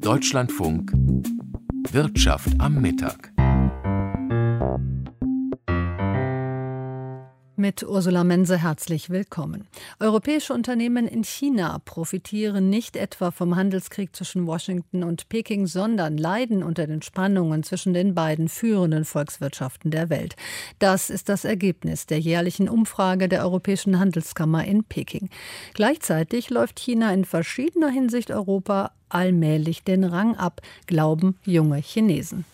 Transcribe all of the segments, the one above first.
Deutschlandfunk Wirtschaft am Mittag. Mit Ursula Mense herzlich willkommen. Europäische Unternehmen in China profitieren nicht etwa vom Handelskrieg zwischen Washington und Peking, sondern leiden unter den Spannungen zwischen den beiden führenden Volkswirtschaften der Welt. Das ist das Ergebnis der jährlichen Umfrage der Europäischen Handelskammer in Peking. Gleichzeitig läuft China in verschiedener Hinsicht Europa allmählich den Rang ab, glauben junge Chinesen.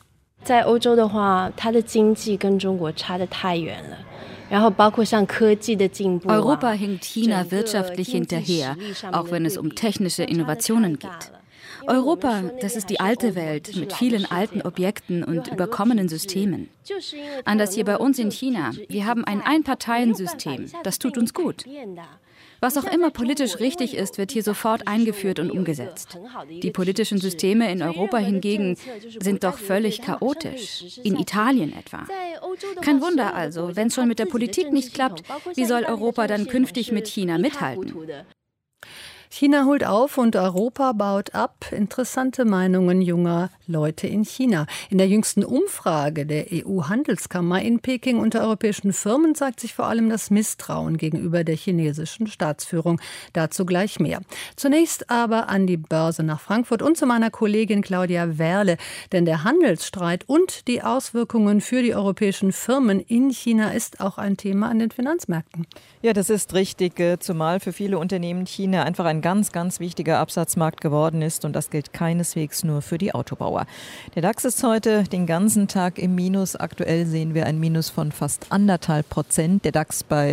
Europa hinkt China wirtschaftlich hinterher, auch wenn es um technische Innovationen geht. Europa, das ist die alte Welt mit vielen alten Objekten und überkommenen Systemen. Anders hier bei uns in China. Wir haben ein Einparteiensystem. Das tut uns gut. Was auch immer politisch richtig ist, wird hier sofort eingeführt und umgesetzt. Die politischen Systeme in Europa hingegen sind doch völlig chaotisch. In Italien etwa. Kein Wunder also, wenn es schon mit der Politik nicht klappt, wie soll Europa dann künftig mit China mithalten? China holt auf und Europa baut ab. Interessante Meinungen junger Leute in China. In der jüngsten Umfrage der EU-Handelskammer in Peking unter europäischen Firmen zeigt sich vor allem das Misstrauen gegenüber der chinesischen Staatsführung. Dazu gleich mehr. Zunächst aber an die Börse nach Frankfurt und zu meiner Kollegin Claudia Werle. Denn der Handelsstreit und die Auswirkungen für die europäischen Firmen in China ist auch ein Thema an den Finanzmärkten. Ja, das ist richtig, zumal für viele Unternehmen China einfach ein ganz, ganz wichtiger Absatzmarkt geworden ist und das gilt keineswegs nur für die Autobauer. Der DAX ist heute den ganzen Tag im Minus. Aktuell sehen wir ein Minus von fast 1,5%. Der DAX bei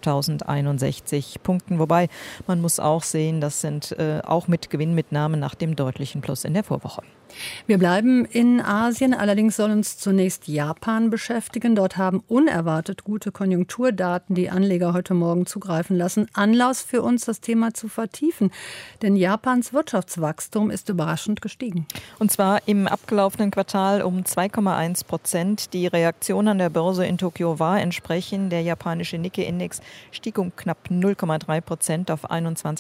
12.061 Punkten. Wobei man muss auch sehen, das sind auch mit Gewinnmitnahmen nach dem deutlichen Plus in der Vorwoche. Wir bleiben in Asien, allerdings soll uns zunächst Japan beschäftigen. Dort haben unerwartet gute Konjunkturdaten die Anleger heute Morgen zugreifen lassen. Anlass für uns, das Thema zu vertiefen, denn Japans Wirtschaftswachstum ist überraschend gestiegen. Und zwar im abgelaufenen Quartal um 2,1%. Die Reaktion an der Börse in Tokio war entsprechend. Der japanische Nikkei-Index stieg um knapp 0,3% auf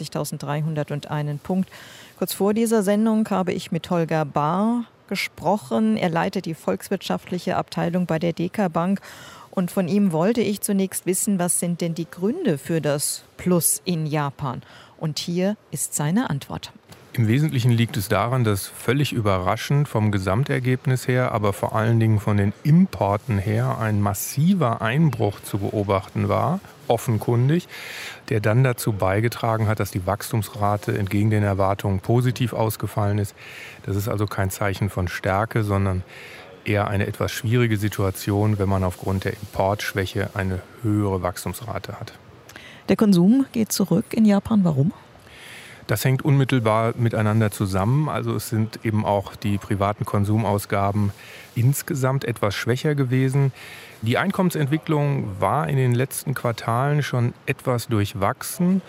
21.301 Punkt. Kurz vor dieser Sendung habe ich mit Holger Bahr gesprochen. Er leitet die volkswirtschaftliche Abteilung bei der Deka Bank. Und von ihm wollte ich zunächst wissen, was sind denn die Gründe für das Plus in Japan? Und hier ist seine Antwort. Im Wesentlichen liegt es daran, dass völlig überraschend vom Gesamtergebnis her, aber vor allen Dingen von den Importen her ein massiver Einbruch zu beobachten war, offenkundig, der dann dazu beigetragen hat, dass die Wachstumsrate entgegen den Erwartungen positiv ausgefallen ist. Das ist also kein Zeichen von Stärke, sondern eher eine etwas schwierige Situation, wenn man aufgrund der Importschwäche eine höhere Wachstumsrate hat. Der Konsum geht zurück in Japan. Warum? Das hängt unmittelbar miteinander zusammen. Also es sind eben auch die privaten Konsumausgaben insgesamt etwas schwächer gewesen. Die Einkommensentwicklung war in den letzten Quartalen schon etwas durchwachsen.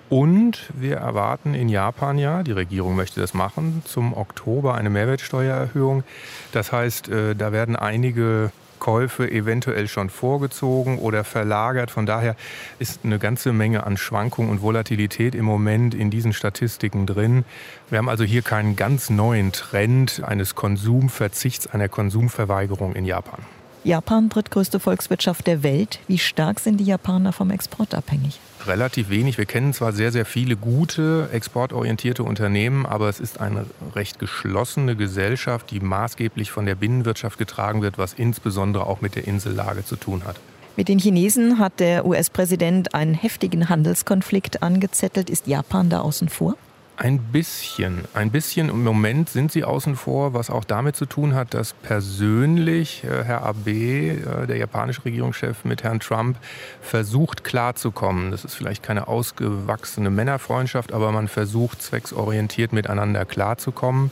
Und wir erwarten in Japan ja, die Regierung möchte das machen, zum Oktober eine Mehrwertsteuererhöhung. Das heißt, da werden einige Käufe eventuell schon vorgezogen oder verlagert. Von daher ist eine ganze Menge an Schwankung und Volatilität im Moment in diesen Statistiken drin. Wir haben also hier keinen ganz neuen Trend eines Konsumverzichts, einer Konsumverweigerung in Japan. Japan, drittgrößte Volkswirtschaft der Welt. Wie stark sind die Japaner vom Export abhängig? Relativ wenig. Wir kennen zwar sehr, sehr viele gute, exportorientierte Unternehmen, aber es ist eine recht geschlossene Gesellschaft, die maßgeblich von der Binnenwirtschaft getragen wird, was insbesondere auch mit der Insellage zu tun hat. Mit den Chinesen hat der US-Präsident einen heftigen Handelskonflikt angezettelt. Ist Japan da außen vor? Ein bisschen. Im Moment sind sie außen vor, was auch damit zu tun hat, dass persönlich Herr Abe, der japanische Regierungschef, mit Herrn Trump versucht klarzukommen. Das ist vielleicht keine ausgewachsene Männerfreundschaft, aber man versucht zwecksorientiert miteinander klarzukommen.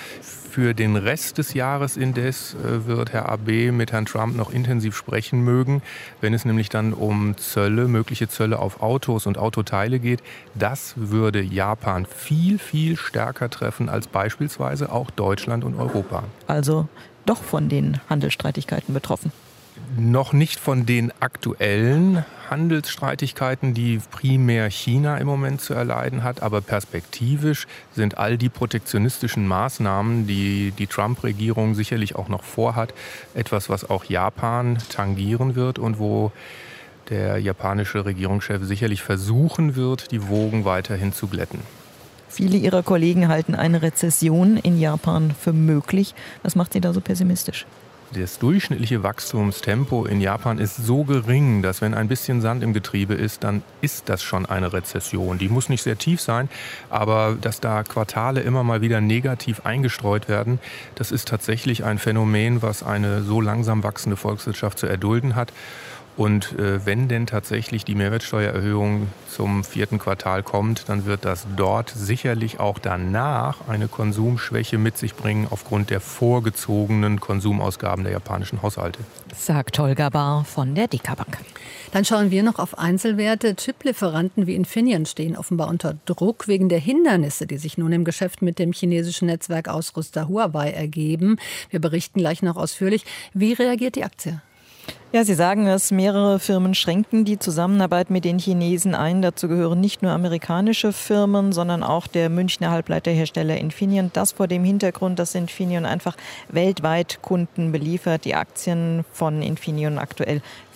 Für den Rest des Jahres indes wird Herr Abe mit Herrn Trump noch intensiv sprechen mögen, wenn es nämlich dann um Zölle, mögliche Zölle auf Autos und Autoteile geht. Das würde Japan viel, viel stärker treffen als beispielsweise auch Deutschland und Europa. Also doch von den Handelsstreitigkeiten betroffen? Noch nicht von den aktuellen Handelsstreitigkeiten, die primär China im Moment zu erleiden hat, aber perspektivisch sind all die protektionistischen Maßnahmen, die die Trump-Regierung sicherlich auch noch vorhat, etwas, was auch Japan tangieren wird und wo der japanische Regierungschef sicherlich versuchen wird, die Wogen weiterhin zu glätten. Viele Ihrer Kollegen halten eine Rezession in Japan für möglich. Was macht Sie da so pessimistisch? Das durchschnittliche Wachstumstempo in Japan ist so gering, dass wenn ein bisschen Sand im Getriebe ist, dann ist das schon eine Rezession. Die muss nicht sehr tief sein, aber dass da Quartale immer mal wieder negativ eingestreut werden, das ist tatsächlich ein Phänomen, was eine so langsam wachsende Volkswirtschaft zu erdulden hat. Und wenn denn tatsächlich die Mehrwertsteuererhöhung zum 4. Quartal kommt, dann wird das dort sicherlich auch danach eine Konsumschwäche mit sich bringen aufgrund der vorgezogenen Konsumausgaben der japanischen Haushalte. Sagt Holger Bahr von der DK Bank. Dann schauen wir noch auf Einzelwerte. Chiplieferanten wie Infineon stehen offenbar unter Druck wegen der Hindernisse, die sich nun im Geschäft mit dem chinesischen Netzwerkausrüster Huawei ergeben. Wir berichten gleich noch ausführlich. Wie reagiert die Aktie? Ja, Sie sagen es, mehrere Firmen schränken die Zusammenarbeit mit den Chinesen ein. Dazu gehören nicht nur amerikanische Firmen, sondern auch der Münchner Halbleiterhersteller Infineon. Das vor dem Hintergrund, dass Infineon einfach weltweit Kunden beliefert. Die Aktien von Infineon aktuell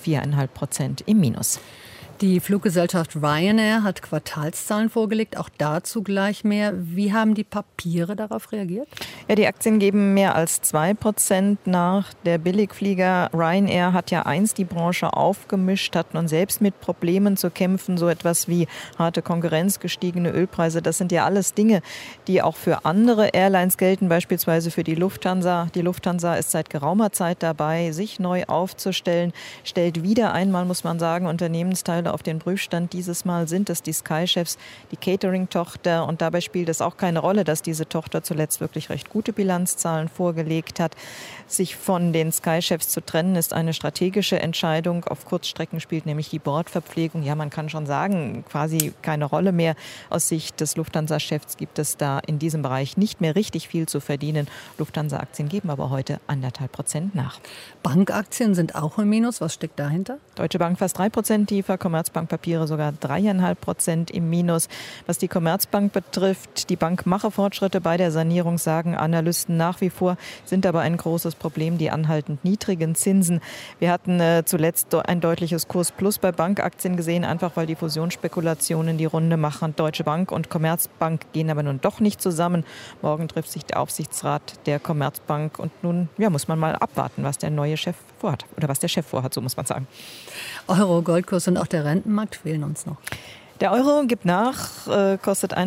4,5% im Minus. Die Fluggesellschaft Ryanair hat Quartalszahlen vorgelegt, auch dazu gleich mehr. Wie haben die Papiere darauf reagiert? Ja, die Aktien geben mehr als 2% nach. Der Billigflieger Ryanair hat ja einst die Branche aufgemischt, hat nun selbst mit Problemen zu kämpfen, so etwas wie harte Konkurrenz, gestiegene Ölpreise. Das sind ja alles Dinge, die auch für andere Airlines gelten, beispielsweise für die Lufthansa. Die Lufthansa ist seit geraumer Zeit dabei, sich neu aufzustellen, stellt wieder einmal, muss man sagen, Unternehmensteile auf den Prüfstand. Dieses Mal sind es die Sky-Chefs, die Catering-Tochter. Und dabei spielt es auch keine Rolle, dass diese Tochter zuletzt wirklich recht gute Bilanzzahlen vorgelegt hat. Sich von den Sky-Chefs zu trennen, ist eine strategische Entscheidung. Auf Kurzstrecken spielt nämlich die Bordverpflegung, ja, man kann schon sagen, quasi keine Rolle mehr. Aus Sicht des Lufthansa-Chefs gibt es da in diesem Bereich nicht mehr richtig viel zu verdienen. Lufthansa-Aktien geben aber heute 1,5% nach. Bankaktien sind auch im Minus. Was steckt dahinter? Deutsche Bank fast 3% tiefer, Commerzbank-Papiere sogar 3,5% im Minus. Was die Commerzbank betrifft, die Bank mache Fortschritte bei der Sanierung, sagen Analysten nach wie vor, sind aber ein großes Problem die anhaltend niedrigen Zinsen. Wir hatten zuletzt ein deutliches Kursplus bei Bankaktien gesehen, einfach weil die Fusionsspekulationen die Runde machen. Deutsche Bank und Commerzbank gehen aber nun doch nicht zusammen. Morgen trifft sich der Aufsichtsrat der Commerzbank und nun muss man mal abwarten, was der neue Chef vorhat. Oder was der Chef vorhat, so muss man sagen. Euro, Goldkurs und auch der Rentenmarkt fehlen uns noch. Der Euro gibt nach, kostet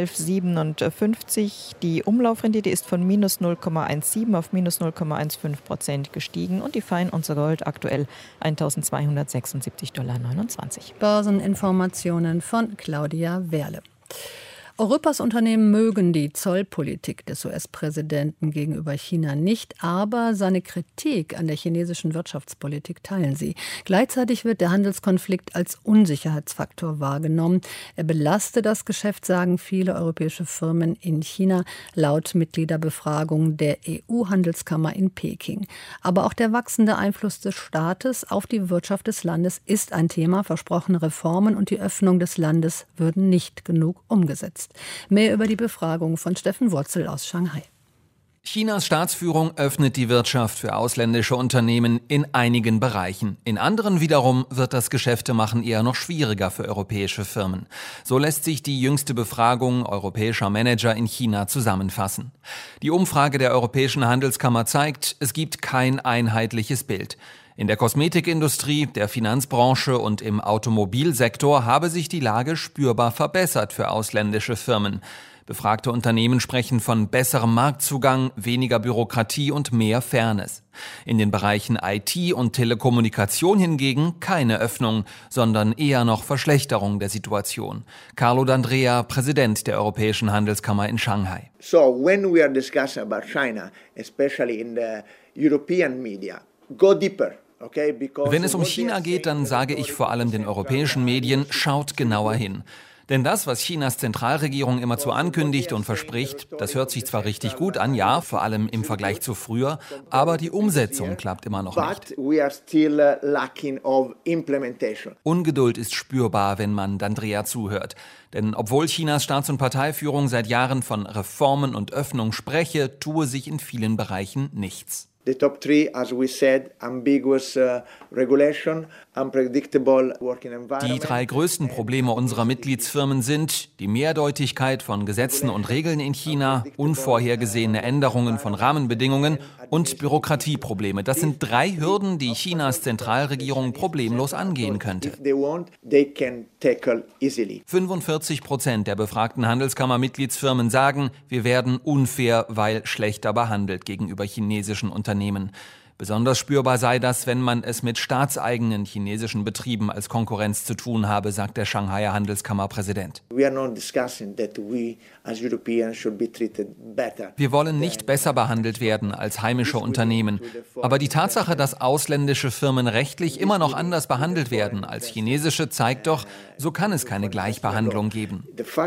$1,1157. Die Umlaufrendite ist von minus 0,17 auf minus 0,15% gestiegen und die Feinunze Gold aktuell $1.276,29. Börseninformationen von Claudia Werle. Europas Unternehmen mögen die Zollpolitik des US-Präsidenten gegenüber China nicht, aber seine Kritik an der chinesischen Wirtschaftspolitik teilen sie. Gleichzeitig wird der Handelskonflikt als Unsicherheitsfaktor wahrgenommen. Er belaste das Geschäft, sagen viele europäische Firmen in China, laut Mitgliederbefragung der EU-Handelskammer in Peking. Aber auch der wachsende Einfluss des Staates auf die Wirtschaft des Landes ist ein Thema. Versprochene Reformen und die Öffnung des Landes würden nicht genug umgesetzt. Mehr über die Befragung von Steffen Wurzel aus Shanghai. Chinas Staatsführung öffnet die Wirtschaft für ausländische Unternehmen in einigen Bereichen. In anderen wiederum wird das Geschäftemachen eher noch schwieriger für europäische Firmen. So lässt sich die jüngste Befragung europäischer Manager in China zusammenfassen. Die Umfrage der Europäischen Handelskammer zeigt, es gibt kein einheitliches Bild. In der Kosmetikindustrie, der Finanzbranche und im Automobilsektor habe sich die Lage spürbar verbessert für ausländische Firmen. Befragte Unternehmen sprechen von besserem Marktzugang, weniger Bürokratie und mehr Fairness. In den Bereichen IT und Telekommunikation hingegen keine Öffnung, sondern eher noch Verschlechterung der Situation. Carlo D'Andrea, Präsident der Europäischen Handelskammer in Shanghai. So when we are discussing about China, especially in the European media, go deeper. Wenn es um China geht, dann sage ich vor allem den europäischen Medien, schaut genauer hin. Denn das, was Chinas Zentralregierung immerzu ankündigt und verspricht, das hört sich zwar richtig gut an, ja, vor allem im Vergleich zu früher, aber die Umsetzung klappt immer noch nicht. Ungeduld ist spürbar, wenn man D'Andrea zuhört. Denn obwohl Chinas Staats- und Parteiführung seit Jahren von Reformen und Öffnung spreche, tue sich in vielen Bereichen nichts. The top three, as we said, ambiguous regulation, unpredictable working environment. Die 3 größten Probleme unserer Mitgliedsfirmen sind die Mehrdeutigkeit von Gesetzen und Regeln in China, unvorhergesehene Änderungen von Rahmenbedingungen und Bürokratieprobleme. Das sind 3 Hürden, die Chinas Zentralregierung problemlos angehen könnte. 45% der befragten Handelskammer-Mitgliedsfirmen sagen, wir werden unfair, weil schlechter behandelt gegenüber chinesischen Unternehmen. Besonders spürbar sei das, wenn man es mit staatseigenen chinesischen Betrieben als Konkurrenz zu tun habe, sagt der Shanghaier Handelskammerpräsident. Wir wollen nicht besser behandelt werden als heimische Unternehmen. Aber die Tatsache, dass ausländische Firmen rechtlich immer noch anders behandelt werden als chinesische, zeigt doch, so kann es keine Gleichbehandlung geben.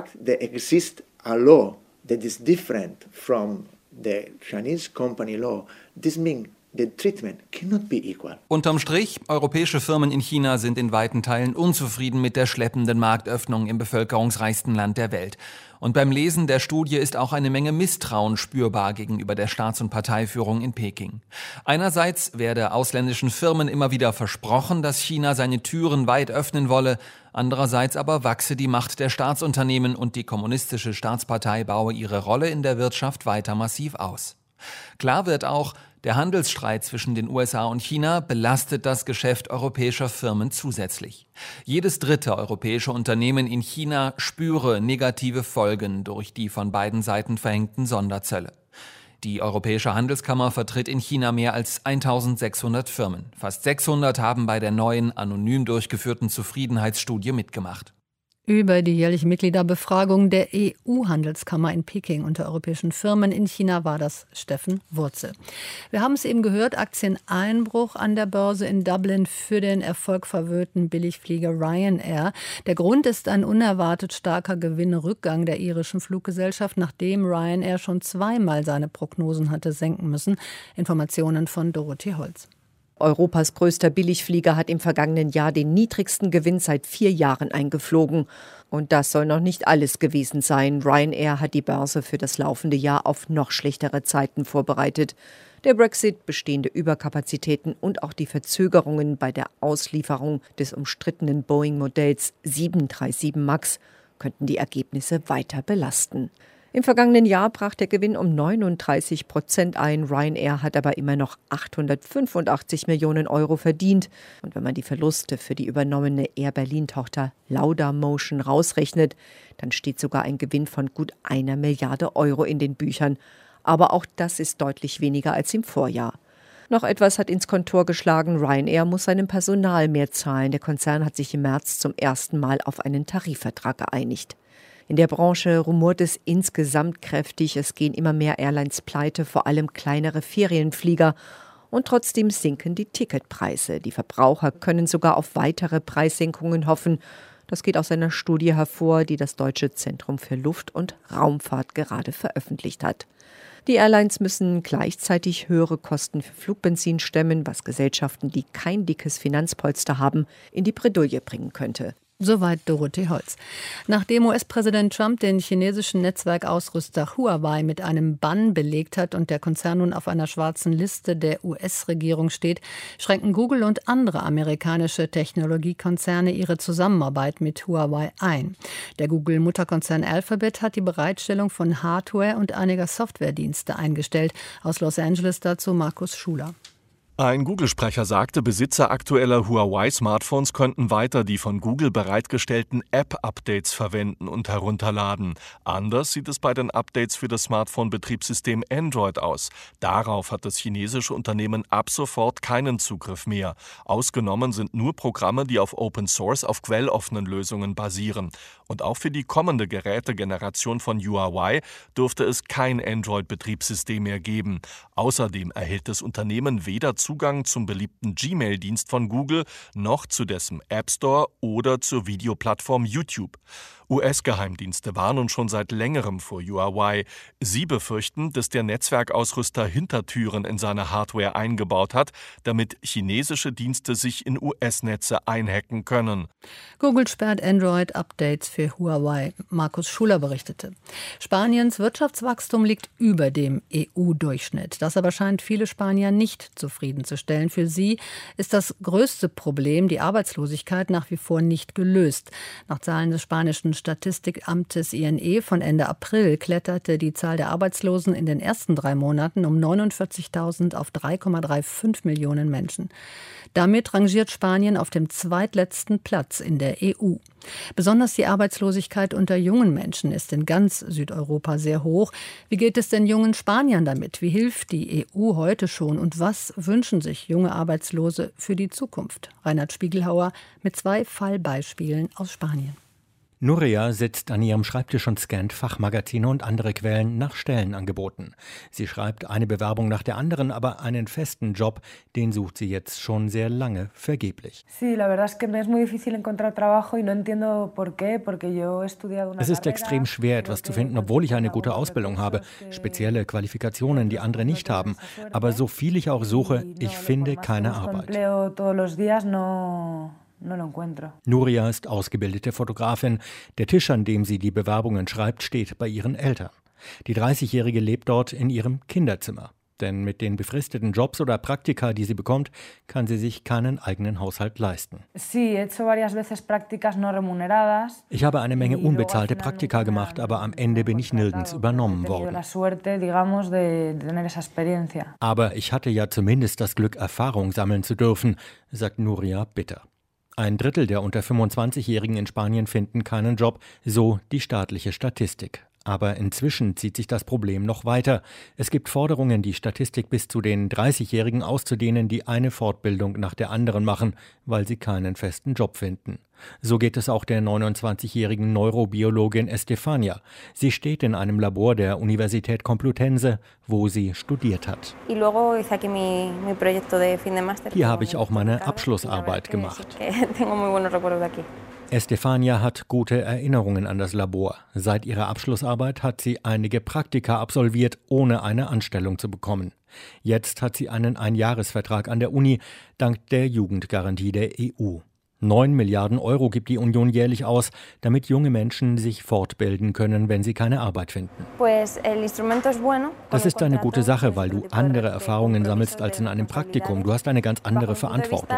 The Chinese company law, this means the treatment cannot be equal. Unterm Strich, europäische Firmen in China sind in weiten Teilen unzufrieden mit der schleppenden Marktöffnung im bevölkerungsreichsten Land der Welt. Und beim Lesen der Studie ist auch eine Menge Misstrauen spürbar gegenüber der Staats- und Parteiführung in Peking. Einerseits werde ausländischen Firmen immer wieder versprochen, dass China seine Türen weit öffnen wolle. Andererseits aber wachse die Macht der Staatsunternehmen und die Kommunistische Staatspartei baue ihre Rolle in der Wirtschaft weiter massiv aus. Klar wird auch, der Handelsstreit zwischen den USA und China belastet das Geschäft europäischer Firmen zusätzlich. Jedes 3. europäische Unternehmen in China spüre negative Folgen durch die von beiden Seiten verhängten Sonderzölle. Die Europäische Handelskammer vertritt in China mehr als 1600 Firmen. Fast 600 haben bei der neuen, anonym durchgeführten Zufriedenheitsstudie mitgemacht. Über die jährliche Mitgliederbefragung der EU-Handelskammer in Peking unter europäischen Firmen in China war das Steffen Wurzel. Wir haben es eben gehört, Aktieneinbruch an der Börse in Dublin für den erfolgverwöhnten Billigflieger Ryanair. Der Grund ist ein unerwartet starker Gewinnrückgang der irischen Fluggesellschaft, nachdem Ryanair schon 2-mal seine Prognosen hatte senken müssen. Informationen von Dorothee Holz. Europas größter Billigflieger hat im vergangenen Jahr den niedrigsten Gewinn seit 4 Jahren eingeflogen. Und das soll noch nicht alles gewesen sein. Ryanair hat die Börse für das laufende Jahr auf noch schlechtere Zeiten vorbereitet. Der Brexit, bestehende Überkapazitäten und auch die Verzögerungen bei der Auslieferung des umstrittenen Boeing-Modells 737 MAX könnten die Ergebnisse weiter belasten. Im vergangenen Jahr brach der Gewinn um 39% ein. Ryanair hat aber immer noch 885 Millionen Euro verdient. Und wenn man die Verluste für die übernommene Air Berlin-Tochter Laudamotion rausrechnet, dann steht sogar ein Gewinn von gut 1 Milliarde Euro in den Büchern. Aber auch das ist deutlich weniger als im Vorjahr. Noch etwas hat ins Kontor geschlagen. Ryanair muss seinem Personal mehr zahlen. Der Konzern hat sich im März zum ersten Mal auf einen Tarifvertrag geeinigt. In der Branche rumort es insgesamt kräftig. Es gehen immer mehr Airlines pleite, vor allem kleinere Ferienflieger. Und trotzdem sinken die Ticketpreise. Die Verbraucher können sogar auf weitere Preissenkungen hoffen. Das geht aus einer Studie hervor, die das Deutsche Zentrum für Luft- und Raumfahrt gerade veröffentlicht hat. Die Airlines müssen gleichzeitig höhere Kosten für Flugbenzin stemmen, was Gesellschaften, die kein dickes Finanzpolster haben, in die Bredouille bringen könnte. Soweit Dorothee Holz. Nachdem US-Präsident Trump den chinesischen Netzwerkausrüster Huawei mit einem Bann belegt hat und der Konzern nun auf einer schwarzen Liste der US-Regierung steht, schränken Google und andere amerikanische Technologiekonzerne ihre Zusammenarbeit mit Huawei ein. Der Google-Mutterkonzern Alphabet hat die Bereitstellung von Hardware und einiger Softwaredienste eingestellt. Aus Los Angeles dazu Markus Schuler. Ein Google-Sprecher sagte, Besitzer aktueller Huawei-Smartphones könnten weiter die von Google bereitgestellten App-Updates verwenden und herunterladen. Anders sieht es bei den Updates für das Smartphone-Betriebssystem Android aus. Darauf hat das chinesische Unternehmen ab sofort keinen Zugriff mehr. Ausgenommen sind nur Programme, die auf Open Source auf quelloffenen Lösungen basieren. Und auch für die kommende Gerätegeneration von Huawei dürfte es kein Android-Betriebssystem mehr geben. Außerdem erhält das Unternehmen weder Zugang zum beliebten Gmail-Dienst von Google noch zu dessen App Store oder zur Videoplattform YouTube. US-Geheimdienste warnen schon seit längerem vor Huawei. Sie befürchten, dass der Netzwerkausrüster Hintertüren in seine Hardware eingebaut hat, damit chinesische Dienste sich in US-Netze einhacken können. Google sperrt Android-Updates für Huawei. Markus Schuler berichtete. Spaniens Wirtschaftswachstum liegt über dem EU-Durchschnitt. Das aber scheint viele Spanier nicht zufriedenzustellen. Für sie ist das größte Problem, die Arbeitslosigkeit, nach wie vor nicht gelöst. Nach Zahlen des spanischen Statistikamtes INE von Ende April kletterte die Zahl der Arbeitslosen in den ersten 3 Monaten um 49.000 auf 3,35 Millionen Menschen. Damit rangiert Spanien auf dem zweitletzten Platz in der EU. Besonders die Arbeitslosigkeit unter jungen Menschen ist in ganz Südeuropa sehr hoch. Wie geht es den jungen Spaniern damit? Wie hilft die EU heute schon? Und was wünschen sich junge Arbeitslose für die Zukunft? Reinhard Spiegelhauer mit 2 Fallbeispielen aus Spanien. Nuria sitzt an ihrem Schreibtisch und scannt Fachmagazine und andere Quellen nach Stellenangeboten. Sie schreibt eine Bewerbung nach der anderen, aber einen festen Job, den sucht sie jetzt schon sehr lange vergeblich. Es ist extrem schwer, etwas zu finden, obwohl ich eine gute Ausbildung habe, spezielle Qualifikationen, die andere nicht haben. Aber so viel ich auch suche, ich finde keine Arbeit. Nuria ist ausgebildete Fotografin. Der Tisch, an dem sie die Bewerbungen schreibt, steht bei ihren Eltern. Die 30-Jährige lebt dort in ihrem Kinderzimmer. Denn mit den befristeten Jobs oder Praktika, die sie bekommt, kann sie sich keinen eigenen Haushalt leisten. Ich habe eine Menge unbezahlte Praktika gemacht, aber am Ende bin ich nirgends übernommen worden. Aber ich hatte ja zumindest das Glück, Erfahrung sammeln zu dürfen, sagt Nuria bitter. 1/3 der unter 25-Jährigen in Spanien finden keinen Job, so die staatliche Statistik. Aber inzwischen zieht sich das Problem noch weiter. Es gibt Forderungen, die Statistik bis zu den 30-Jährigen auszudehnen, die eine Fortbildung nach der anderen machen, weil sie keinen festen Job finden. So geht es auch der 29-jährigen Neurobiologin Estefania. Sie steht in einem Labor der Universität Complutense, wo sie studiert hat. Hier habe ich auch meine Abschlussarbeit gemacht. Estefania hat gute Erinnerungen an das Labor. Seit ihrer Abschlussarbeit hat sie einige Praktika absolviert, ohne eine Anstellung zu bekommen. Jetzt hat sie einen Einjahresvertrag an der Uni, dank der Jugendgarantie der EU. 9 Milliarden Euro gibt die Union jährlich aus, damit junge Menschen sich fortbilden können, wenn sie keine Arbeit finden. Das ist eine gute Sache, weil du andere Erfahrungen sammelst als in einem Praktikum. Du hast eine ganz andere Verantwortung.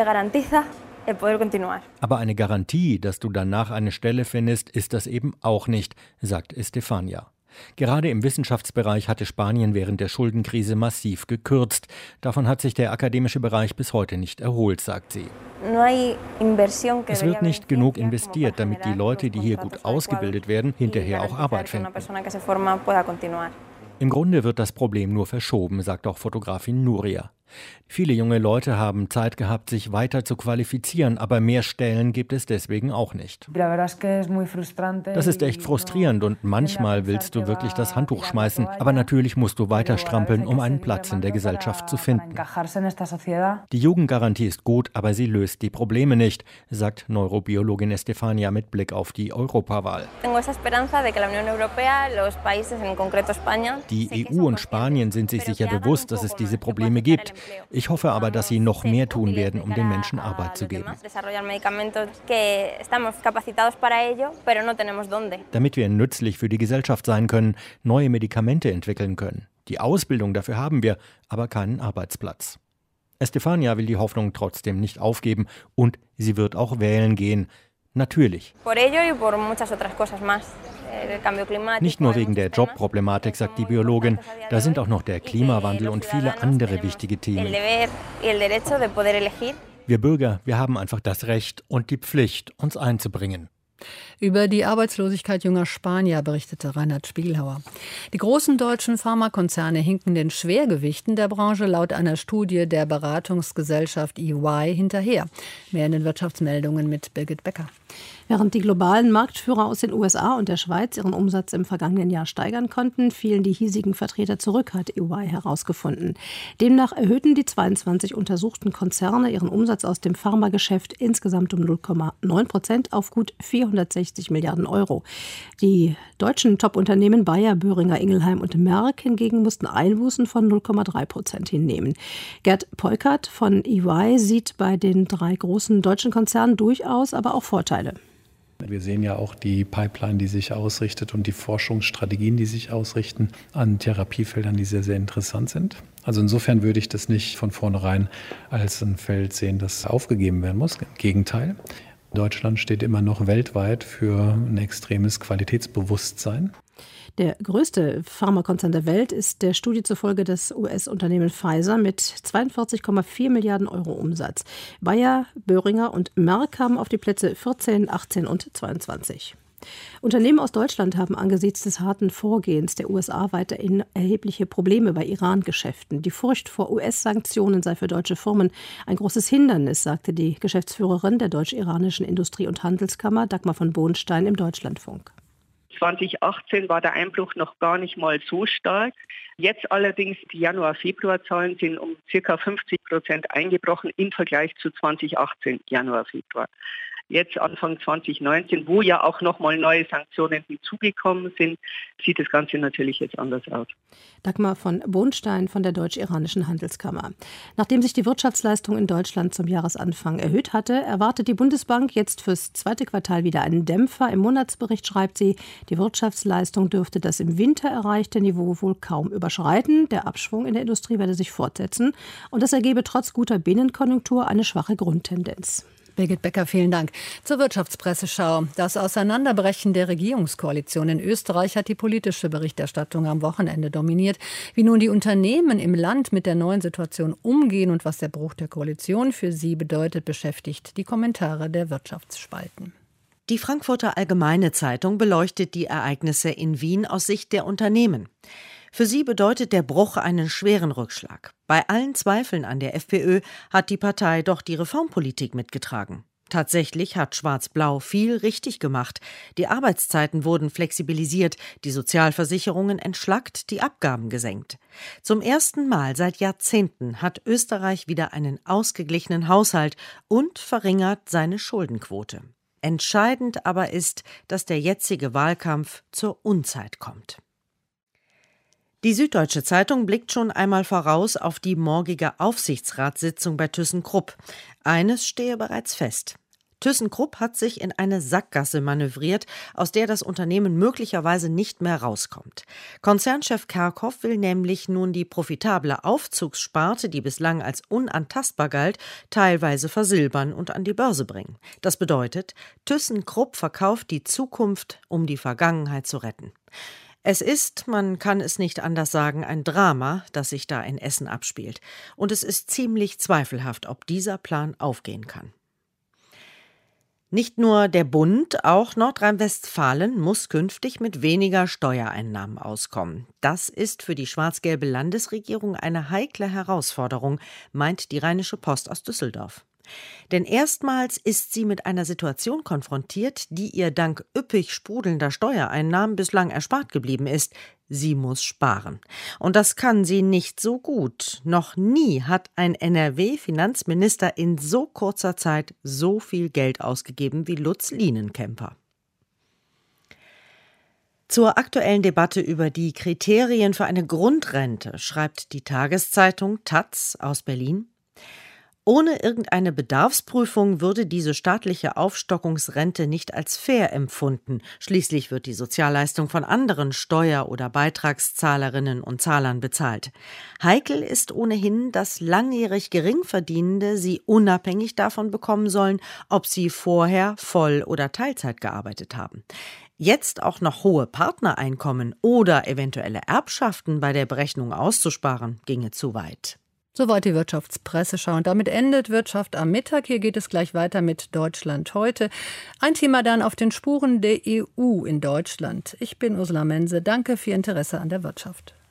Aber eine Garantie, dass du danach eine Stelle findest, ist das eben auch nicht, sagt Estefania. Gerade im Wissenschaftsbereich hatte Spanien während der Schuldenkrise massiv gekürzt. Davon hat sich der akademische Bereich bis heute nicht erholt, sagt sie. Es wird nicht genug investiert, damit die Leute, die hier gut ausgebildet werden, hinterher auch Arbeit finden. Im Grunde wird das Problem nur verschoben, sagt auch Fotografin Nuria. Viele junge Leute haben Zeit gehabt, sich weiter zu qualifizieren, aber mehr Stellen gibt es deswegen auch nicht. Das ist echt frustrierend und manchmal willst du wirklich das Handtuch schmeißen, aber natürlich musst du weiter strampeln, um einen Platz in der Gesellschaft zu finden. Die Jugendgarantie ist gut, aber sie löst die Probleme nicht, sagt Neurobiologin Estefania mit Blick auf die Europawahl. Die EU und Spanien sind sich sicher bewusst, dass es diese Probleme gibt. Ich hoffe aber, dass sie noch mehr tun werden, um den Menschen Arbeit zu geben. Damit wir nützlich für die Gesellschaft sein können, neue Medikamente entwickeln können. Die Ausbildung dafür haben wir, aber keinen Arbeitsplatz. Estefania will die Hoffnung trotzdem nicht aufgeben und sie wird auch wählen gehen. Natürlich. Nicht nur wegen der Jobproblematik, sagt die Biologin, da sind auch noch der Klimawandel und viele andere wichtige Themen. Wir Bürger, wir haben einfach das Recht und die Pflicht, uns einzubringen. Über die Arbeitslosigkeit junger Spanier berichtete Reinhard Spiegelhauer. Die großen deutschen Pharmakonzerne hinken den Schwergewichten der Branche laut einer Studie der Beratungsgesellschaft EY hinterher. Mehr in den Wirtschaftsmeldungen mit Birgit Becker. Während die globalen Marktführer aus den USA und der Schweiz ihren Umsatz im vergangenen Jahr steigern konnten, fielen die hiesigen Vertreter zurück, hat EY herausgefunden. Demnach erhöhten die 22 untersuchten Konzerne ihren Umsatz aus dem Pharmageschäft insgesamt um 0,9% auf gut 460 Milliarden Euro. Die deutschen Top-Unternehmen Bayer, Boehringer Ingelheim und Merck hingegen mussten Einbußen von 0,3% hinnehmen. Gerd Peukert von EY sieht bei den 3 großen deutschen Konzernen durchaus aber auch Vorteile. Wir sehen ja auch die Pipeline, die sich ausrichtet und die Forschungsstrategien, die sich ausrichten an Therapiefeldern, die sehr, sehr interessant sind. Also insofern würde ich das nicht von vornherein als ein Feld sehen, das aufgegeben werden muss. Im Gegenteil. Deutschland steht immer noch weltweit für ein extremes Qualitätsbewusstsein. Der größte Pharmakonzern der Welt ist der Studie zufolge das US-Unternehmen Pfizer mit 42,4 Milliarden Euro Umsatz. Bayer, Boehringer und Merck haben auf die Plätze 14, 18 und 22. Unternehmen aus Deutschland haben angesichts des harten Vorgehens der USA weiterhin erhebliche Probleme bei Iran-Geschäften. Die Furcht vor US-Sanktionen sei für deutsche Firmen ein großes Hindernis, sagte die Geschäftsführerin der Deutsch-Iranischen Industrie- und Handelskammer, Dagmar von Bohnstein, im Deutschlandfunk. 2018 war der Einbruch noch gar nicht mal so stark. Jetzt allerdings, die Januar-Februar-Zahlen sind um ca. 50% eingebrochen im Vergleich zu 2018, Januar-Februar. Jetzt Anfang 2019, wo ja auch nochmal neue Sanktionen hinzugekommen sind, sieht das Ganze natürlich jetzt anders aus. Dagmar von Bohnstein von der Deutsch-Iranischen Handelskammer. Nachdem sich die Wirtschaftsleistung in Deutschland zum Jahresanfang erhöht hatte, erwartet die Bundesbank jetzt fürs zweite Quartal wieder einen Dämpfer. Im Monatsbericht schreibt sie, die Wirtschaftsleistung dürfte das im Winter erreichte Niveau wohl kaum überschreiten. Der Abschwung in der Industrie werde sich fortsetzen und das ergebe trotz guter Binnenkonjunktur eine schwache Grundtendenz. Birgit Becker, vielen Dank. Zur Wirtschaftspresseschau. Das Auseinanderbrechen der Regierungskoalition in Österreich hat die politische Berichterstattung am Wochenende dominiert. Wie nun die Unternehmen im Land mit der neuen Situation umgehen und was der Bruch der Koalition für sie bedeutet, beschäftigt die Kommentare der Wirtschaftsspalten. Die Frankfurter Allgemeine Zeitung beleuchtet die Ereignisse in Wien aus Sicht der Unternehmen. Für sie bedeutet der Bruch einen schweren Rückschlag. Bei allen Zweifeln an der FPÖ hat die Partei doch die Reformpolitik mitgetragen. Tatsächlich hat Schwarz-Blau viel richtig gemacht. Die Arbeitszeiten wurden flexibilisiert, die Sozialversicherungen entschlackt, die Abgaben gesenkt. Zum ersten Mal seit Jahrzehnten hat Österreich wieder einen ausgeglichenen Haushalt und verringert seine Schuldenquote. Entscheidend aber ist, dass der jetzige Wahlkampf zur Unzeit kommt. Die Süddeutsche Zeitung blickt schon einmal voraus auf die morgige Aufsichtsratssitzung bei ThyssenKrupp. Eines stehe bereits fest. ThyssenKrupp hat sich in eine Sackgasse manövriert, aus der das Unternehmen möglicherweise nicht mehr rauskommt. Konzernchef Kerkhoff will nämlich nun die profitable Aufzugssparte, die bislang als unantastbar galt, teilweise versilbern und an die Börse bringen. Das bedeutet, ThyssenKrupp verkauft die Zukunft, um die Vergangenheit zu retten. Es ist, man kann es nicht anders sagen, ein Drama, das sich da in Essen abspielt. Und es ist ziemlich zweifelhaft, ob dieser Plan aufgehen kann. Nicht nur der Bund, auch Nordrhein-Westfalen muss künftig mit weniger Steuereinnahmen auskommen. Das ist für die schwarz-gelbe Landesregierung eine heikle Herausforderung, meint die Rheinische Post aus Düsseldorf. Denn erstmals ist sie mit einer Situation konfrontiert, die ihr dank üppig sprudelnder Steuereinnahmen bislang erspart geblieben ist. Sie muss sparen. Und das kann sie nicht so gut. Noch nie hat ein NRW-Finanzminister in so kurzer Zeit so viel Geld ausgegeben wie Lutz Lienenkemper. Zur aktuellen Debatte über die Kriterien für eine Grundrente schreibt die Tageszeitung taz aus Berlin: Ohne irgendeine Bedarfsprüfung würde diese staatliche Aufstockungsrente nicht als fair empfunden. Schließlich wird die Sozialleistung von anderen Steuer- oder Beitragszahlerinnen und Zahlern bezahlt. Heikel ist ohnehin, dass langjährig Geringverdienende sie unabhängig davon bekommen sollen, ob sie vorher Voll- oder Teilzeit gearbeitet haben. Jetzt auch noch hohe Partnereinkommen oder eventuelle Erbschaften bei der Berechnung auszusparen, ginge zu weit. Soweit die Wirtschaftspresseschau. Und damit endet Wirtschaft am Mittag. Hier geht es gleich weiter mit Deutschland heute. Ein Thema dann auf den Spuren der EU in Deutschland. Ich bin Ursula Mense. Danke für Ihr Interesse an der Wirtschaft.